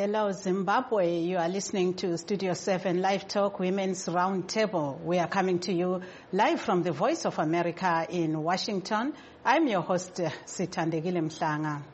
Hello, Zimbabwe. You are listening to Studio 7 Live Talk Women's Roundtable. We are coming to you live from the Voice of America in Washington. I'm your host, Sithandegile Mhlanga.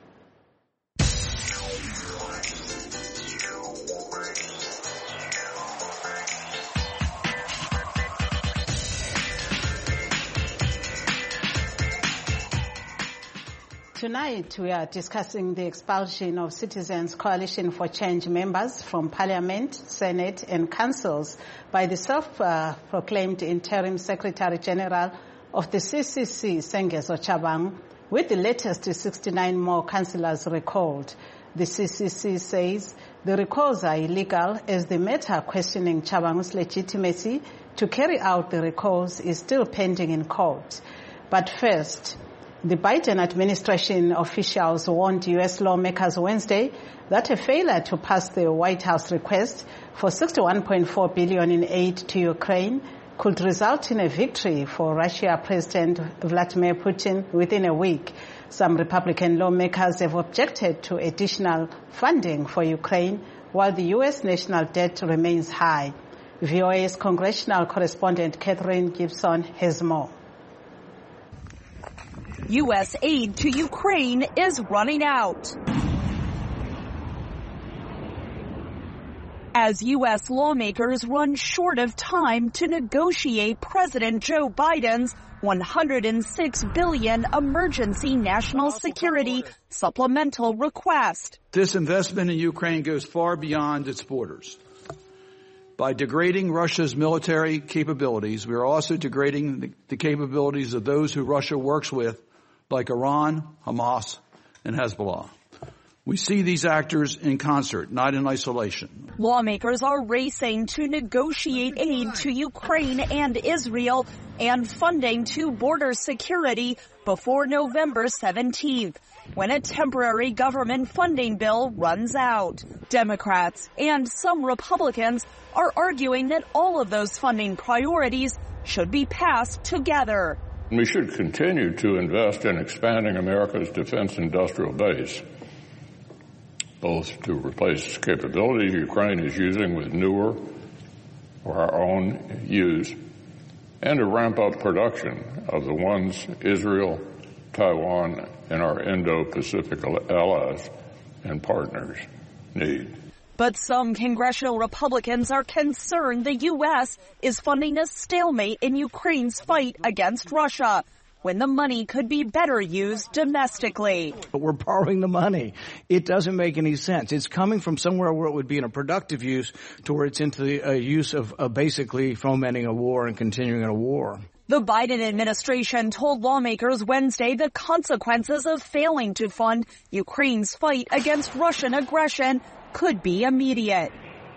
Tonight, we are discussing the expulsion of Citizens Coalition for Change members from Parliament, Senate, and councils by the self-proclaimed Interim Secretary General of the CCC, Sengezo Chabang, with the latest 69 more councillors recalled. The CCC says the recalls are illegal as the matter questioning Chabang's legitimacy to carry out the recalls is still pending in court. But first, the Biden administration officials warned U.S. lawmakers Wednesday that a failure to pass the White House request for $61.4 billion in aid to Ukraine could result in a victory for Russia President Vladimir Putin within a week. Some Republican lawmakers have objected to additional funding for Ukraine while the U.S. national debt remains high. VOA's congressional correspondent Catherine Gibson has more. U.S. aid to Ukraine is running out. As U.S. lawmakers run short of time to negotiate President Joe Biden's $106 billion emergency national security supplemental request. This investment in Ukraine goes far beyond its borders. By degrading Russia's military capabilities, we are also degrading the capabilities of those who Russia works with, like Iran, Hamas, and Hezbollah. We see these actors in concert, not in isolation. Lawmakers are racing to negotiate aid to Ukraine and Israel and funding to border security before November 17th, when a temporary government funding bill runs out. Democrats and some Republicans are arguing that all of those funding priorities should be passed together. We should continue to invest in expanding America's defense industrial base, both to replace capabilities Ukraine is using with newer or our own use, and to ramp up production of the ones Israel, Taiwan, and our Indo-Pacific allies and partners need. But some congressional Republicans are concerned the U.S. is funding a stalemate in Ukraine's fight against Russia, when the money could be better used domestically. But we're borrowing the money. It doesn't make any sense. It's coming from somewhere where it would be in a productive use to where it's into the use of basically fomenting a war and continuing a war. The Biden administration told lawmakers Wednesday the consequences of failing to fund Ukraine's fight against Russian aggression could be immediate.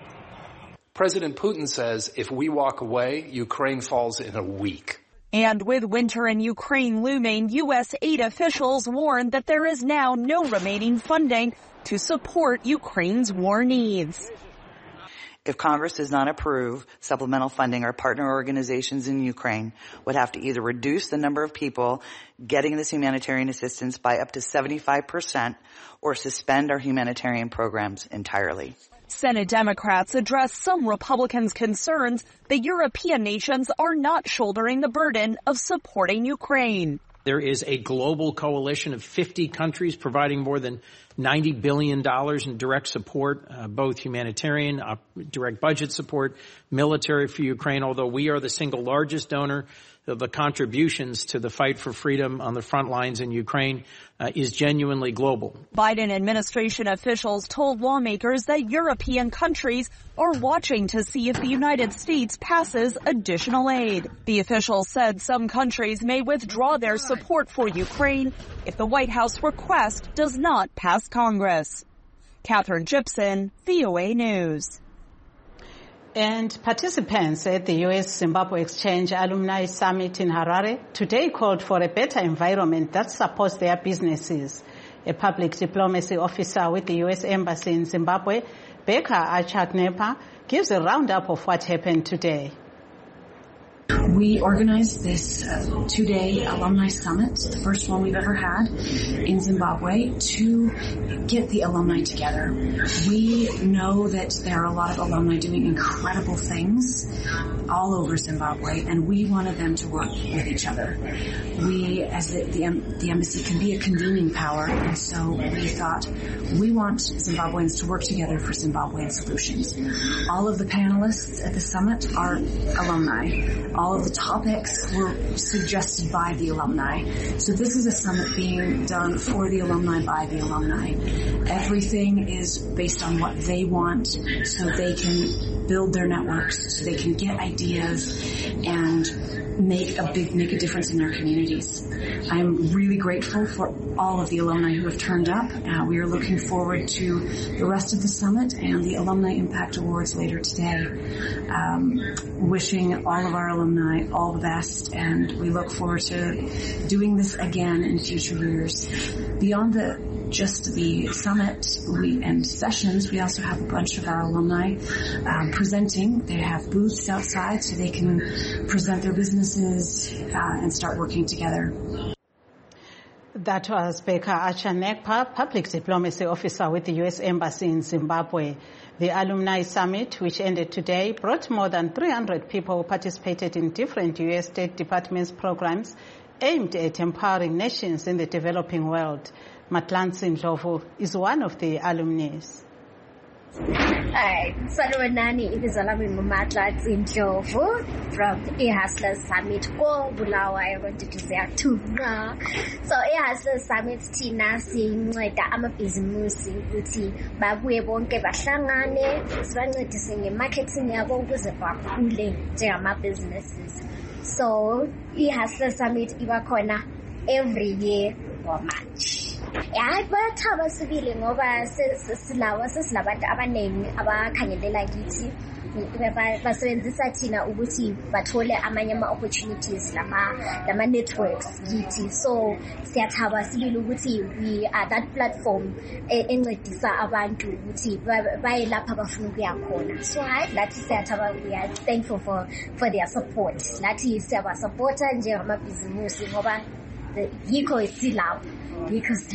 President Putin says if we walk away, Ukraine falls in a week. And with winter in Ukraine looming, U.S. aid officials warned that there is now no remaining funding to support Ukraine's war needs. If Congress does not approve supplemental funding, our partner organizations in Ukraine would have to either reduce the number of people getting this humanitarian assistance by up to 75% or suspend our humanitarian programs entirely. Senate Democrats addressed some Republicans' concerns that European nations are not shouldering the burden of supporting Ukraine. There is a global coalition of 50 countries providing more than $90 billion in direct support, both humanitarian, direct budget support, military for Ukraine, although we are the single largest donor. The contributions to the fight for freedom on the front lines in Ukraine is genuinely global. Biden administration officials told lawmakers that European countries are watching to see if the United States passes additional aid. The officials said some countries may withdraw their support for Ukraine if the White House request does not pass Congress. Catherine Gibson, VOA News. And participants at the U.S.-Zimbabwe Exchange Alumni Summit in Harare today called for a better environment that supports their businesses. A public diplomacy officer with the U.S. Embassy in Zimbabwe, Becca Achaknepa, gives a roundup of what happened today. We organized this two-day alumni summit, the first one we've ever had in Zimbabwe, to get the alumni together. We know that there are a lot of alumni doing incredible things all over Zimbabwe, and we wanted them to work with each other. We, as the embassy, can be a convening power, and so we thought we want Zimbabweans to work together for Zimbabwean solutions. All of the panelists at the summit are alumni. All of the topics were suggested by the alumni. So this is a summit being done for the alumni, by the alumni. Everything is based on what they want, so they can build their networks, so they can get ideas and make a difference in their communities. I'm really grateful for all of the alumni who have turned up. We are looking forward to the rest of the summit and the Alumni Impact Awards later today. Wishing all of our alumni all the best, and we look forward to doing this again in future years. Beyond just the summit and sessions, we also have a bunch of our alumni presenting. They have booths outside so they can present their businesses and start working together. That was Baker Archer-Nekpa, Public Diplomacy Officer with the U.S. Embassy in Zimbabwe. The Alumni Summit, which ended today, brought more than 300 people who participated in different U.S. State Department's programs aimed at empowering nations in the developing world. Matlansi Ndlovu is one of the alumnis. Hi, Salwanani, it is Matlansi Ndlovu from eHustlers Summit. Go Bulawayo, I wanted to say too. So eHustlers Summit Tina sinceda amabhizimusi ukuthi babuye bonke bahlangane sibancedise ngemarketing yabo ukuze bakhule njengama-businesses. So eHustlers Summit iba khona every year ngoMarch. Bathaba sibili ngoba sesilabantu abaningi abakhangelela kithi basebenzisa thina ukuthi bathole amanye ama-opportunities lama networks kithi. So siyathaba sibili ukuthi we are that platform encedisa abantu ukuthi baye lapha abafuna ukuya khona. So lathi siyathaba, we are thankful for their support. Lathi siyabasupporta njengamabhizimusi ngoba yikho isilapho. Because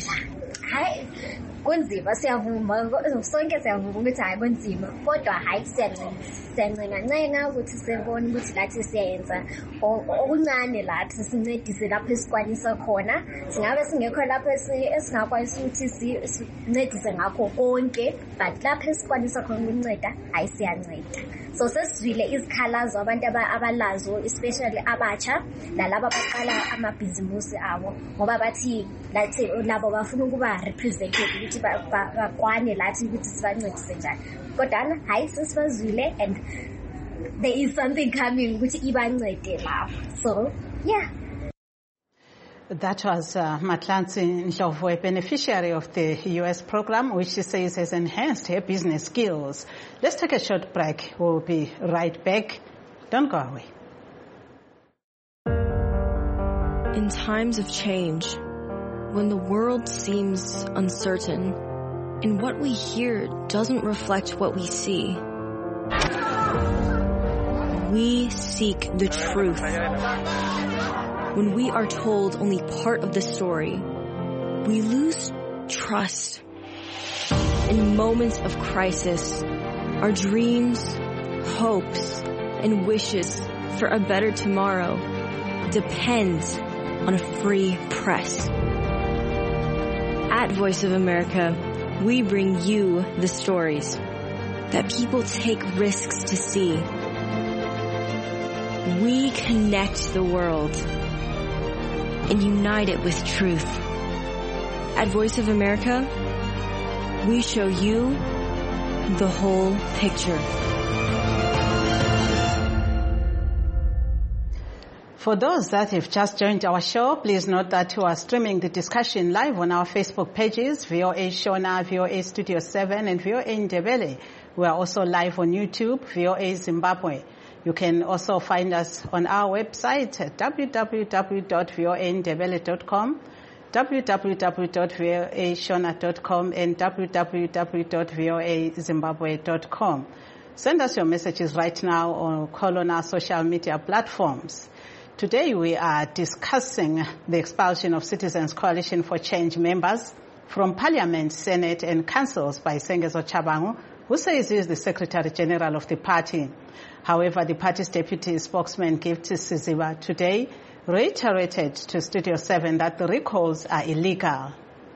kunzima siyavuma sonke siyavuma ukuthi hayi kunzima kodwa hayi siyancenga ukuthi sibone ukuthi lathi siyayenza okuncane lathi sincedise lapho esikwanisa khona. Singabe singekho lapho esingakwanisa ukuthi sincedise ngakho konke, but lapho esikwanisa khona ukunceda hayi siyanceda. So sesizwile izikhalazo abantu abalazo, especially abatsha nalabo abaqala amabhizimusi abo ngoba bathi labo bafuna ukuba represented ukuthi bakwane lathi ukuthi sibancedise njani. Kodwa hayi sesibazwile and there is something coming ukuthi ibancede lapho. So yeah. That was Matlansi Ndlovu, a beneficiary of the U.S. program, which she says has enhanced her business skills. Let's take a short break. We'll be right back. Don't go away. In times of change, when the world seems uncertain and what we hear doesn't reflect what we see, we seek the truth. When we are told only part of the story, we lose trust. In moments of crisis, our dreams, hopes, and wishes for a better tomorrow depend on a free press. At Voice of America, we bring you the stories that people take risks to see. We connect the world and unite it with truth. At Voice of America, we show you the whole picture. For those that have just joined our show, please note that we are streaming the discussion live on our Facebook pages, VOA Shona, VOA Studio 7, and VOA Ndebele. We are also live on YouTube, VOA Zimbabwe. You can also find us on our website at www.voandebele.com, www.voashona.com, and www.voazimbabwe.com. Send us your messages right now or call on our social media platforms. Today we are discussing the expulsion of Citizens Coalition for Change members from Parliament, Senate and councils by Sengezo Tshabangu, who says he is the Secretary General of the party. However, the party's deputy spokesman, Gift Siziba, today reiterated to Studio 7 that the recalls are illegal.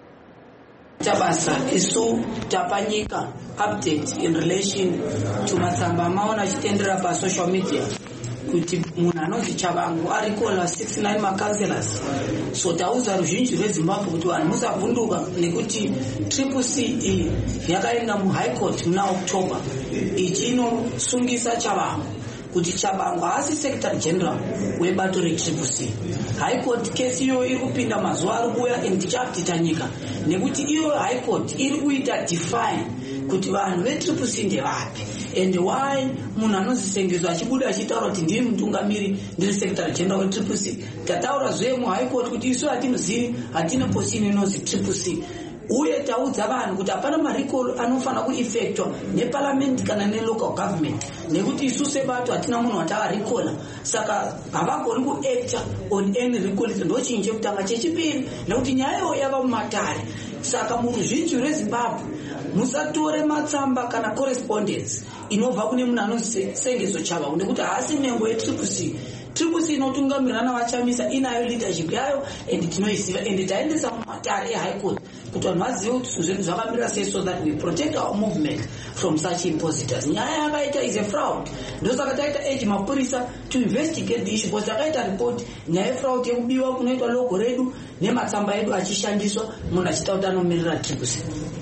Tabasa isu tapanyika update in relation to matsamba maona chitendera pa social media kuti munhu anonzi Tshabangu arikola 69 makanselas. So tauza ruzhinji rweZimbabwe kuti vanhu musavhunduka nekuti CCC yakaenda muHigh Court muna October ichinosungisa Tshabangu kuti Tshabangu haasi Secretary General webato reCCC. High Court case iyo iri kupinda mazuva ari kuuya ndichapita nyika nekuti iyo High Court iri kuita define kuti vanhu veCCC ndevapi and why munhu anonzi Sengezo achibuda achitaura kuti ndiri mutungamiri ndiri Secretary General weCCC. Tataura zve muHigh Court kuti isu hatinozivi, hatina posini inonzi CCC. Uye taudza vanhu kuti hapana marecall anofana kueffectwa neparliament kana nelocal government nekuti isu sebato hatina munhu watavarecola, saka havagoni kuacta on any recall. Ndochinhu chekutanga. Chechipiri nekuti nyayo yava mumatare, saka muruzhinji rweZimbabwe musatore matsamba kana correspondence inobva kune munhu anonzi Sengezo Tshabangu nekuti haasi nhengo yeCCC. CCC inotungamirana vachamisa inayo leadership yayo and tinoiziva and taendesa mumatare eHigh Court kuti vanhu vazive kuti zvinhu zvakamira sei so that we protect our movement from such impositors. Nyaya yakaita is a fraud. Ndosaka taita age mapurisa to investigate the issue because takaita report nyaya yefraud yekubiwa kunoitwa logo redu nematsamba edu achishandiswa munhu achita kuti anomirira CCC.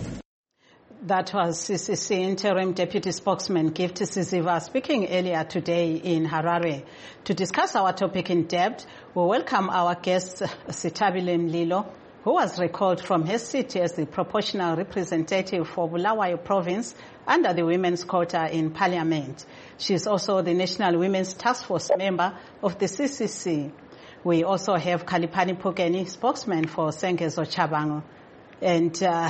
That was CCC Interim Deputy Spokesman Gift Siziba speaking earlier today in Harare. To discuss our topic in depth, we welcome our guest Sithabile Mlilo, who was recalled from her seat as the proportional representative for Bulawayo Province under the Women's Quota in Parliament. She is also the National Women's Task Force member of the CCC. We also have Khalipani Phukeni, spokesman for Sengezo Tshabangu. And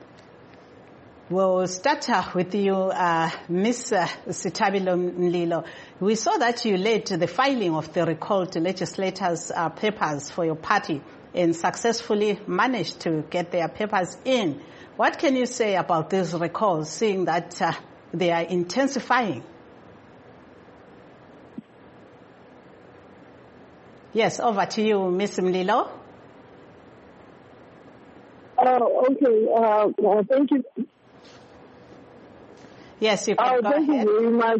we'll start with you, Ms. Sithabile Mlilo. We saw that you led the filing of the recalled legislators' papers for your party and successfully managed to get their papers in. What can you say about these recalls, seeing that they are intensifying? Yes, over to you, Ms. Mlilo. Okay, thank you. Yes, you can go ahead. Thank you very much.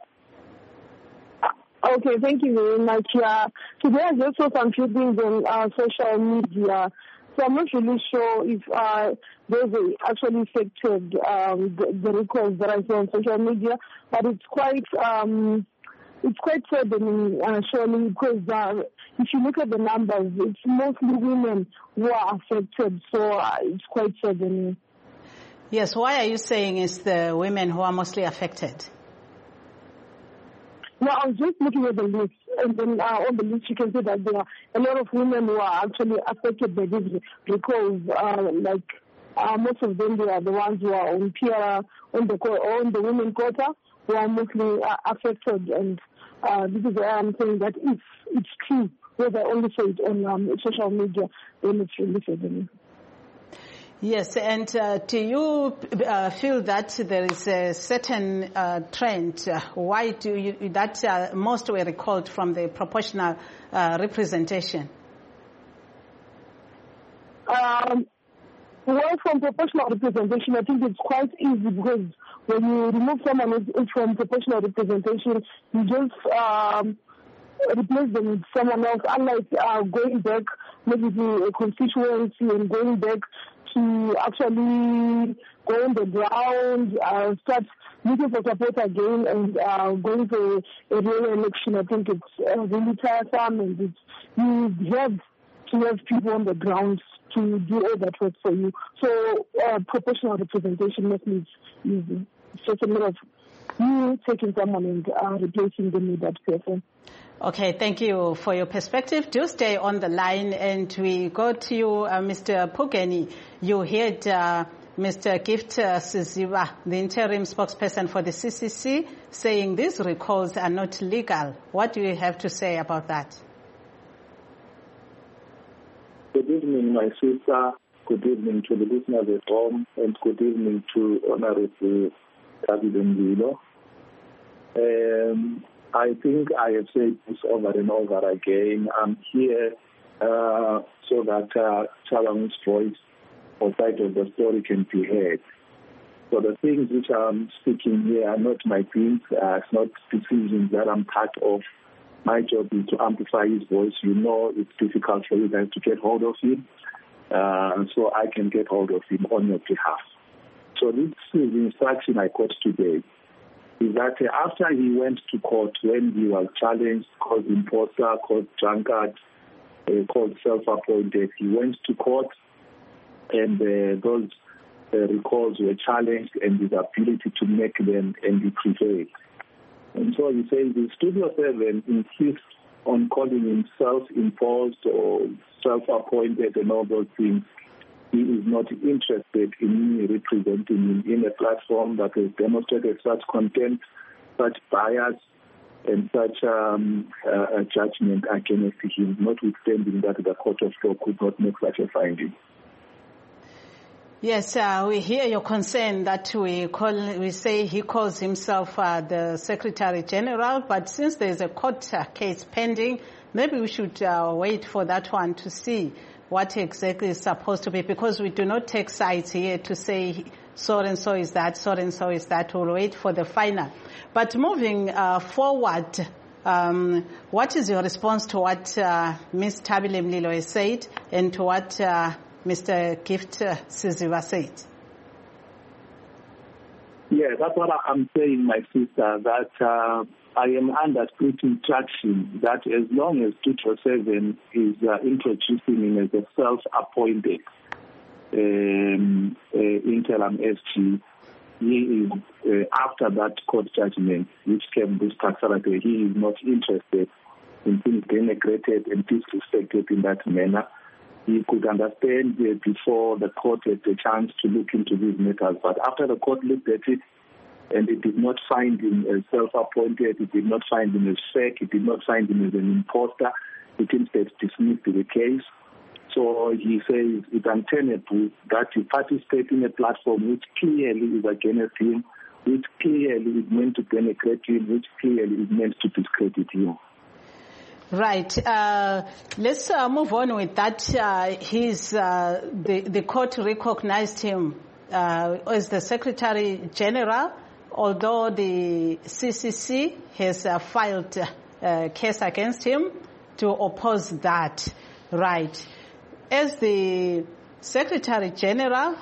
Okay, thank you very much. Today I just saw some feelings on social media, so I'm not really sure if those actually affected the records that I saw on social media, but it's quite saddening, surely, because if you look at the numbers, it's mostly women who are affected, so it's quite saddening. Yes, why are you saying it's the women who are mostly affected? No, I was just looking at the list, and then on the list you can see that there are a lot of women who are actually affected by this because, most of them, they are the ones who are on PR, on the women quota, who are mostly affected, and this is why I'm saying that if it's true, whether I only say it on social media, then it's really saddening. Yes, and do you feel that there is a certain trend? Why do you that most were recalled from the proportional representation? Well, from proportional representation, I think it's quite easy because when you remove someone from proportional representation, you just replace them with someone else, unlike going back maybe to a constituency and going back to actually go on the ground, start looking for support again and going to a real election. I think it's really tiresome, and you have to have people on the ground to do all that work for you. So proportional representation makes it easy. It's just a matter of you taking someone and replacing them with that person. Okay, thank you for your perspective. Do stay on the line, and we go to you, Mr. Phukeni. You heard Mr. Gift Siziba, the interim spokesperson for the CCC, saying these recalls are not legal. What do you have to say about that? Good evening, my sister. Good evening to the listeners at home, and good evening to Honorable David Mlilo. I think I have said this over and over again. I'm here so that Chabang's voice or side of the story can be heard. So the things which I'm speaking here are not my things. It's not decisions that I'm part of. My job is to amplify his voice. You know it's difficult for you guys to get hold of him. So I can get hold of him on your behalf. So this is the instruction I got today. Is that after he went to court, when he was challenged, called imposter, called drunkard, called self-appointed, he went to court and those recalls were challenged and his ability to make them, and he prevailed. And so he says the Studio 7 insists on calling him self-imposed or self-appointed and all those things. He is not interested in me representing him in a platform that has demonstrated such contempt, such bias, and such a judgment against him, notwithstanding that the Court of Law could not make such a finding. Yes, we hear your concern that we say he calls himself the Secretary General, but since there is a court case pending, maybe we should wait for that one to see what exactly is supposed to be, because we do not take sides here to say so and so is that, so and so is that. We'll wait for the final. But moving forward, what is your response to what Ms. Thabile Mlilo has said and to what Mr. Gift Siziba said? Yeah, that's what I'm saying, my sister, that I am under strict instruction that as long as 247 is introducing him as a self-appointed interim SG, he is, after that court judgment, which came this Saturday, he is not interested in being denigrated and disrespected in that manner. He could understand before the court had the chance to look into these matters, but after the court looked at it, and it did not find him as self-appointed, it did not find him as fake, it did not find him as an imposter, it instead dismissed the case. So he says it's untenable that he participates in a platform which clearly is against him, which clearly is meant to denigrate him, which clearly is meant to discredit him. Right. Let's move on with that. The court recognized him as the Secretary General, although the CCC has filed a case against him to oppose that. Right. As the Secretary General,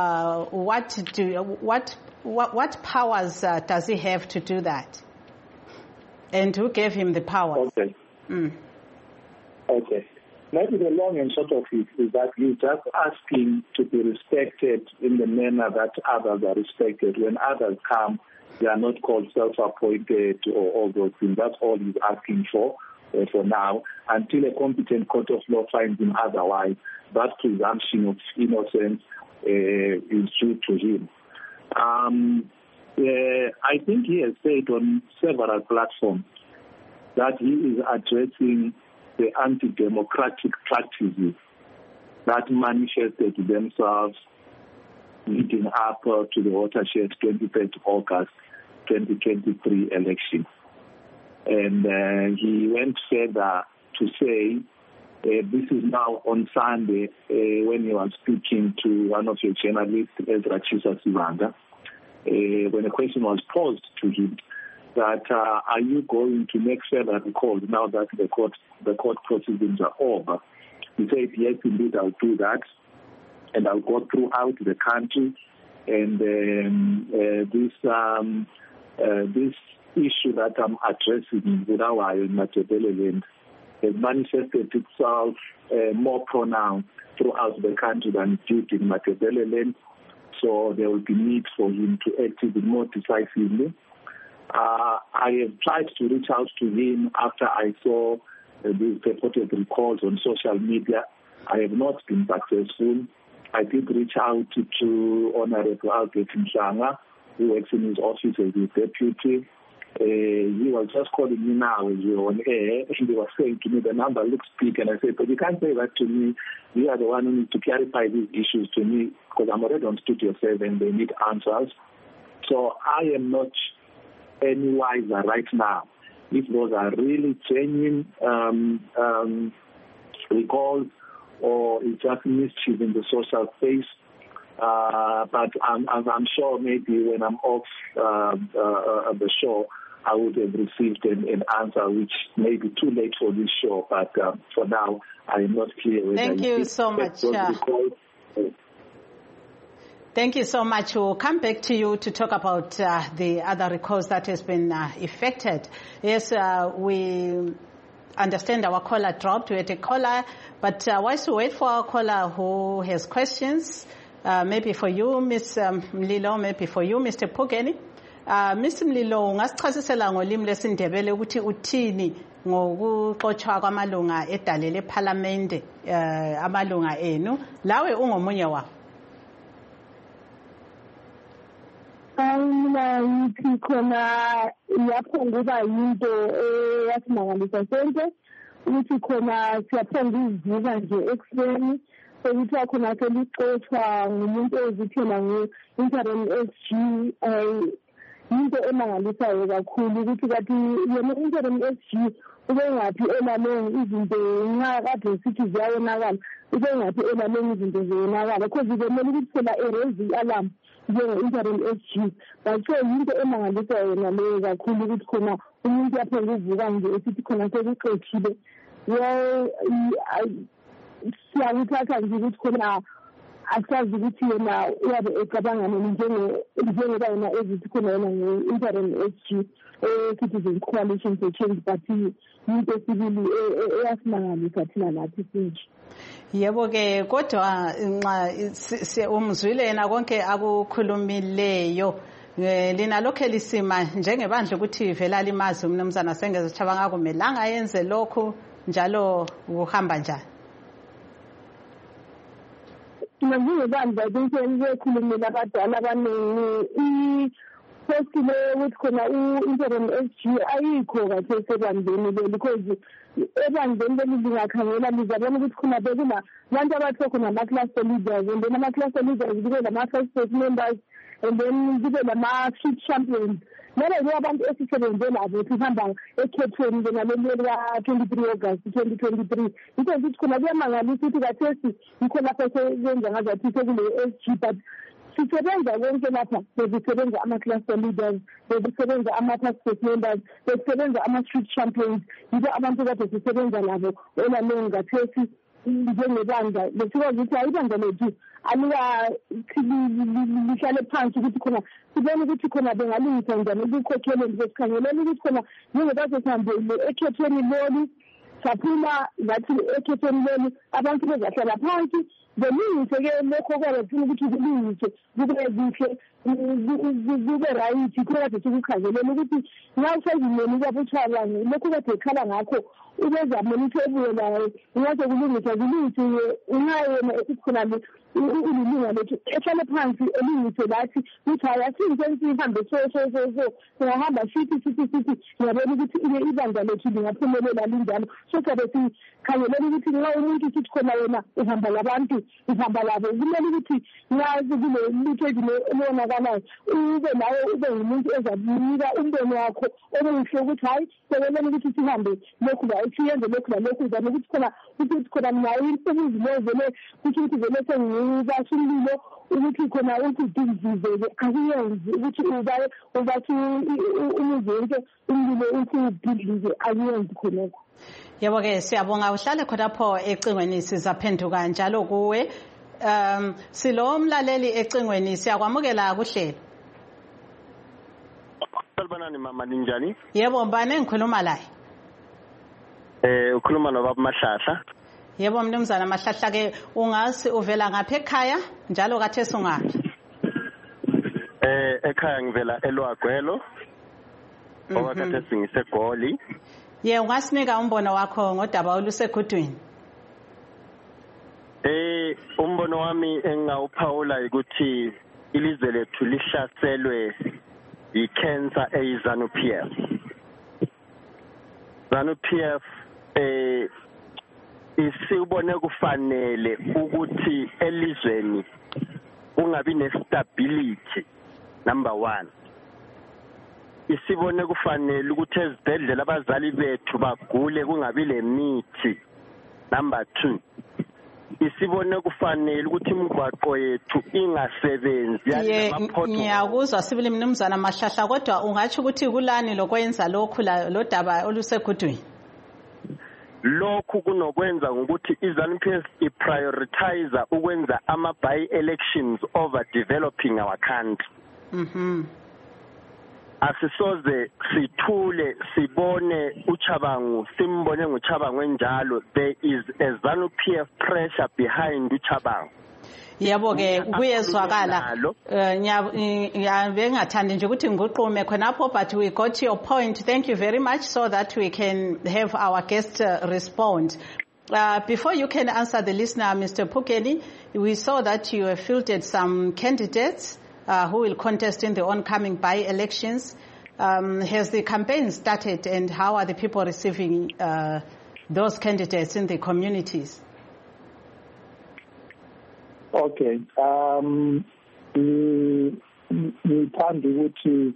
what powers does he have to do that? And who gave him the power? Okay. Okay. Maybe the long and short of it is that he's just asking to be respected in the manner that others are respected. When others come, they are not called self-appointed or all those things. That's all he's asking for now, until a competent court of law finds him otherwise. That presumption of innocence is due to him. I think he has said on several platforms that he is addressing the anti-democratic practices that manifested themselves leading up to the watershed 23rd August 2023 election. And he went further to say, this is now on Sunday, when he was speaking to one of your journalists, Ezra Chisasibanda, when a question was posed to him, that are you going to make further recalls now that the court proceedings are over? He said, yes, indeed, I'll do that, and I'll go throughout the country, and this issue that I'm addressing in Bulawayo and Matabeleland has manifested itself more pronounced throughout the country than it did in Matabeleland, so there will be need for him to act even more decisively. I have tried to reach out to him after I saw these reported recalls on social media. I have not been successful. I did reach out to Honorable Albert Mhlanga, who works in his office as the deputy. He was just calling me now as we were on air, and he was saying to me, the number looks big, and I said, but you can't say that to me. You are the one who needs to clarify these issues to me, because I'm already on Studio 7, they need answers. So I am not any wiser right now if those are really genuine recalls or it's just mischief in the social space. But I'm sure maybe when I'm off the show, I would have received an answer which may be too late for this show. But for now, I am not clear whether. Thank you so much. Thank you so much. We'll come back to you to talk about the other recalls that has been effected. Yes, we understand our caller dropped. We had a caller, but whilst we wait for our caller who has questions, maybe for you, Ms. Mlilo, maybe for you, Mr. Pugeni. Mr. Mlilo, ungasichasisela ngolimi lwesiNdebele ukuthi uthini ngokuxotshwa kwamalunga edale leParliament amalunga enu lawe ungomunye wawo. Ngithi khona yaphonguba yinto yasimangalisa sonke ukuthi khona siyaphonga izivuka nje ekuseni sokuthi khona selixoshwa ngumuntu ozithela nge-interim SG into emangalisayo kakhulu ukuthi kathi yena interim SG ubengaphi elaleng izinto nxa kade sithi ziyawonakala ubengaphi elaleng izinto ziyonakala because kumele ukuthi phela erase i-alarm njenge-interim SG batho yinto emangalisayo yona leyo kakhulu ukuthi khona umuntu yaphela uvuka nje esithi khona sekuxothile siyakuthatha nje ukuthi khona asazi ukuthi yena uyabe ecabangane njengoba yena ezithi khona yena nge-interim SG Citizens Coalition for Change Party yinto esibili eyasimangalisa thina lathi sinje. Yebo ke kodwa nxa umzwile yena konke akukhulumileyo lina lokho lisima njengebandla ukuthi vela limazi umnumzana Sengeze Chabanga akumelanga yenze lokho njalo uhamba njani. Njengebandla likhulumela abadala abaningi firstly ukuthi khona u-interim SG ayikho kahle sebandleni leli because ebandleni leli lingakhangela lizabona ukuthi khona bekula abantu abatho khona ama-cluster leaders and then ama-cluster leaders kube lama-first state members and then kube lama-street champions nalabo abantu esisebenze labo sihamba ekhethweni ngenaleli lika-23 August 2023 into ukuthi khona kuyamangalisa ukuthi kathesi yikho lapho seyenza ngazathi sekule-SG but sisebenza konke lapha bekusebenza ama-cluster leaders bekusebenza ama-task force members bekusebenza ama-street champions yibo abantu kade sisebenza labo elaleng kathesi njengebandla besikwazi ukuthi ayibandla lethu lihlale phansi ukuthi khona sibone ukuthi khona bengalungisa njani ukukhokheleni besikhangeleni ukuthi khona njengoba sesihambile ekhethweni lolu saphuma ngathi ekhethweni lolu abantu bezahlala phansi belungise-ke lokho kwabe funa ukuthi kulungise kube kuhle kube right khona kade sikukhangeleni ukuthi nxa usezimeni kwabutshwala lokho kade ekhala ngakho ubezameni ukuthi ebuye layo ungaze kulungise ungayena esithi khona ulilunga lethu ehlale phansi elungise lathi ukuthi hayi asinze sihambe so singahamba sithi ngiyabona ukuthi ibandla lethu lingaphumelela linjalo so sabe sikhangeleni ukuthi nxa umuntu sithi khona wena uhamba labantu uhamba labo kumele ukuthi nxa kule lutho elibonakalayo ube nawe ube ngumuntu ezabunika umbono wakho omuhle ukuthi hayi sekeleni ukuthi sihambe lokhu siyenze lokhu lalokhu uzame ukuthi khona nayo imsebenzilezele ukuthi vele sengibasha umlilo ukuthi khona ukudingizeke akuyenzi ukuthi ubathi umuzi wonke umlilo ukudingizeke akuyenzi khonokho. Yebo ke siyabonga uhlale khonapho ecingweni sizaphenduka njalo kuwe silo umlaleli ecingweni siyakwamukela kuhlelo. Salbanani mama ninjani? Yebo mbane ngikhuluma la. Ukhuluma noBaba Mahlahla. Yebo mnumzana Mahlahla ke ungasi uvela ngapha ekhaya njalo kathesi ungaphi? Ekhaya ngivela eLwagwelo. Ngoba kathesi ngiseGoli. Ungasinika umbono wakho ngodaba olusekhudwini. umbono wami engawuphawula ukuthi ilizwe lethu lihlaselwe i-cancer eyi-ZANU-PF. ZANU-PF isibone kufanele ukuthi elizweni kungabi nestability, number 1. Isibone kufanele ukuthi ezibhedlela abazali bethu bagule kungabi lemithi, number 2. Isibone kufanele ukuthi imigwaqo yethu ingasebenzi ngiyakuzwa sibili mnumzana Mahlahla, kodwa ungathi ukuthi kulani lokwenza lokhu lo daba olusegudwini? Lokhu kunokwenza ukuthi iZANU-PF iprioritize ukwenza by-elections over developing our country. Asisoze sithule sibone uChabangu simbone ngoChabangu enjalo. There is a ZANU-PF pressure behind uChabangu. Yebo ke kuyezwakala. Bengathandi nje ukuthi ngiqume khonapho, but we got your point. Thank you very much, so that we can have our guest respond. Before you can answer the listener, Mr. Phukeni, we saw that you have filtered some candidates who will contest in the oncoming by-elections. Has the campaign started, and how are the people receiving those candidates in the communities? Okay. Ngithanda ukuthi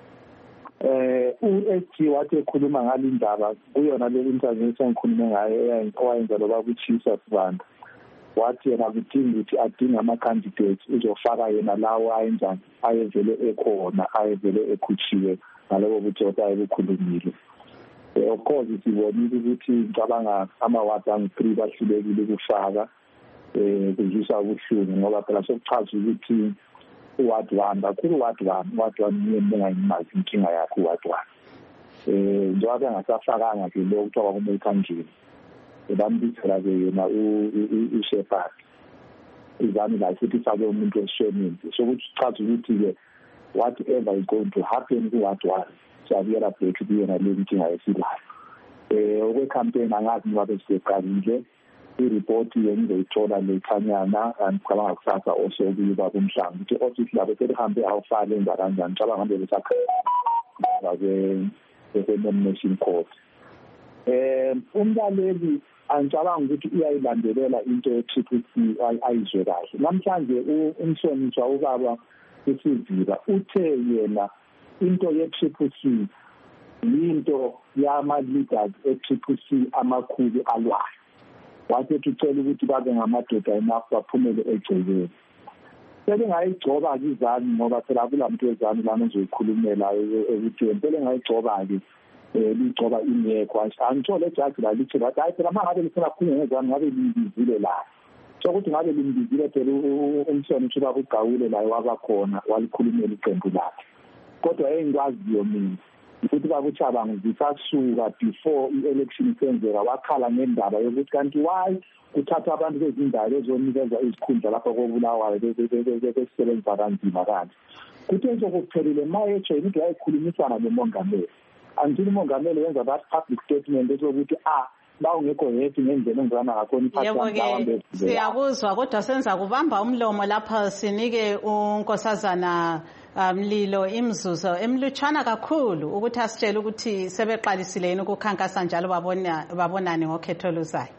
u-SG wathi ekhuluma ngale ndaba kuyona le interview engikhulume ngayo owayenza lo baba uChisa Sibanda. Wathi yena kudinga ukuthi adinga ama-candidates uzofaka yena lawo ayenzani ayevele ekhona ayevele ekhutshiwe ngalobo budoda ayebukhulumile. Of course sibonile ukuthi ngicabanga ama-ward angu-3 bahlulekile ukufaka kuzwisa ubuhlungu ngoba phela sokuchaza ukuthi uward 1 kakhulu uward 1 ngingayimazi inkinga yakho uward 1 njengoba engasafakanga ke lo kuthiwa kwakumekanjini bambisela ke yena uShepherd izami la futhi fake umuntu esishonile sokuthi uchaza ukuthi ke whatever is going to happen kuward 1 siyabuyela back kuyena le nkinga yesilayo okwe-campaign angazi ngoba besiqalile i-report yengizoyithola lekhanyana ngicabanga kusasa also kuyiba kumhlanga ukuthi office labo selihambe awufale enza kanjani ngicabanga nje besakha ke-nomination court. Umlaleli angicabanga ukuthi uyayilandelela into ye-TPC ayizwe kahle. Namhlanje umhlonishwa ubaba uSiziba uthe yena into ye-TPC yinto yama-leaders e-TPC amakhulu alwayo. Wathi ucela ukuthi babe ngamadoda enough baphumele egcekeni. Selingayigcoba izani ngoba phela kulamuntu wezani lana ozoyikhulumela ekutheni selingayigcoba-ke ligcoba ingekho angitshole ejaji la lithi bathi hayi phela mangabe lifuna kukhulunywa ngezani ngabe limbizile la sokuthi ngabe limbizile phela umhlonishwa ubaba uGawule laye wabakhona walikhulumela iqembu lakhe. Kodwa engikwaziyo mina ukuthi baba uChabangu zisasuka before i-election isenzeka wakhala ngendaba yokuthi kanti why kuthatha abantu bezindawo ezonikeza izikhundla lapha koBulawayo besebenza kanzima kanti kuthi ezokuphelile mayetsho ukuthi wayekhulumisana nomongameli andini umongameli wenza that public statement esokuthi la ungekho happy ngendlela engizana ngakhona iphathi siyakuzwa kodwa senza kubamba umlomo lapha sinike unkosazana Mlilo imzuzo emlutshwana kakhulu ukuthi asitshele ukuthi sebeqalisile yini ukukhankasa njalo babonane ngokhetho luzayo.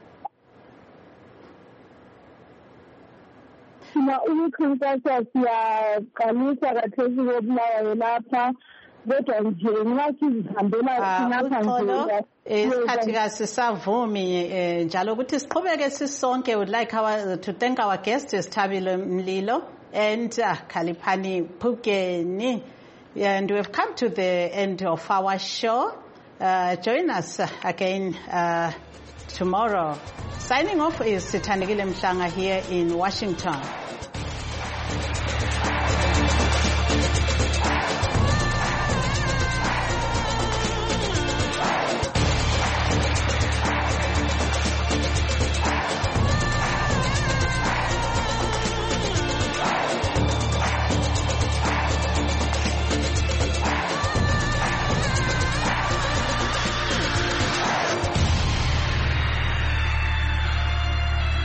Na ukukhankasa siyaqalisa kathesi koBulawayo lapha kodwa nje ngathi zihambela sinapha nje isikhathi kasisavumi njalo ukuthi siqhubeke sisonke. Would like to thank our guests Thabile Mlilo and Khalipani Phukeni, and we've come to the end of our show. Join us again tomorrow. Signing off is Sithandile Mhlanga here in Washington.